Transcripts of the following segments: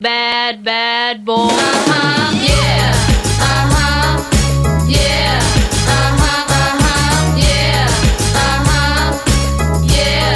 Bad, bad boy. Yeah. Yeah. Yeah. Yeah.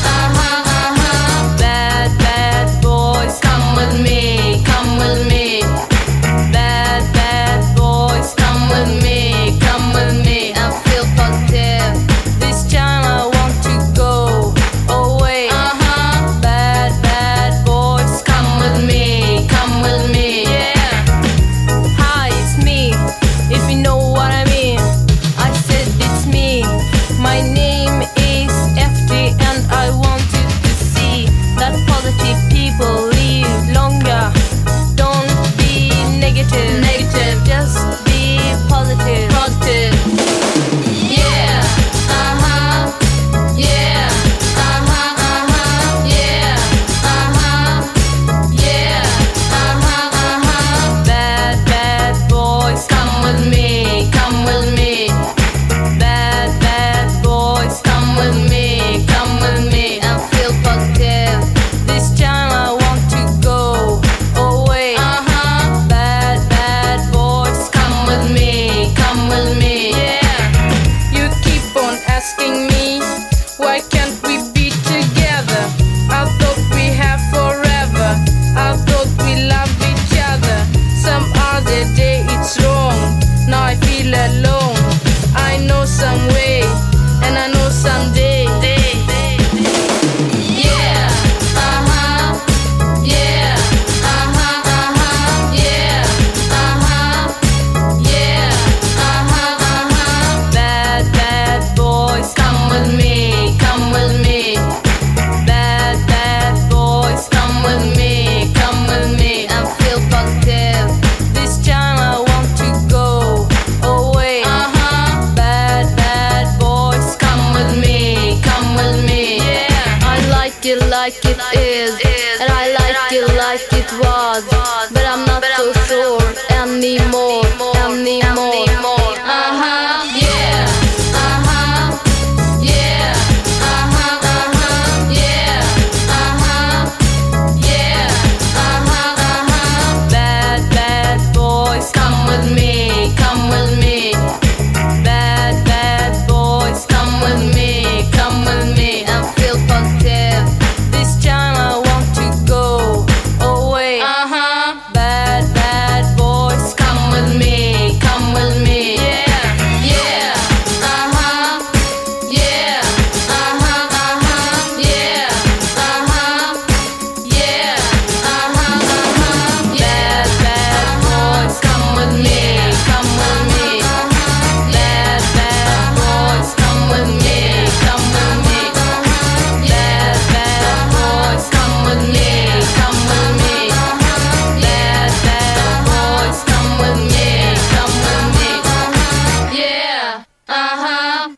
Bad, bad boys. Come with me. Come with me. Bad, bad boys. Come with me. Come with me. I feel positive. This time I want to go away. Bad, bad boys. Come with me. Come with me. Yeah. Hi, it's me. If you know what I mean. I said it's me. My name is FD and I wanted to see that positive people live longer. Don't be negative. Negative. Just be positive. Positive. Yeah. Yeah. Yeah. Yeah. Bad, bad boys. Come with me. Come with me. Bad, bad boys. Come with me. Come with me. I feel positive. This time I want to go away. Bad, bad boys. Come with me. Come with me. Yeah. You keep on asking me, why can't we be together? I thought we have forever. I thought we love each other. Some other day it's wrong. Now I feel alone. I know some way, and I know someday. Yeah. Yeah. Yeah. Yeah. Bad, bad boys. Come with me. Come with me. Bad, bad boys. Come with me. Come with me. I feel positive. This time I want to go away. Bad, bad boys. Come with me. Come with me. Yeah. I like it like it is, and I like it like it was, but I'm not so sure anymore.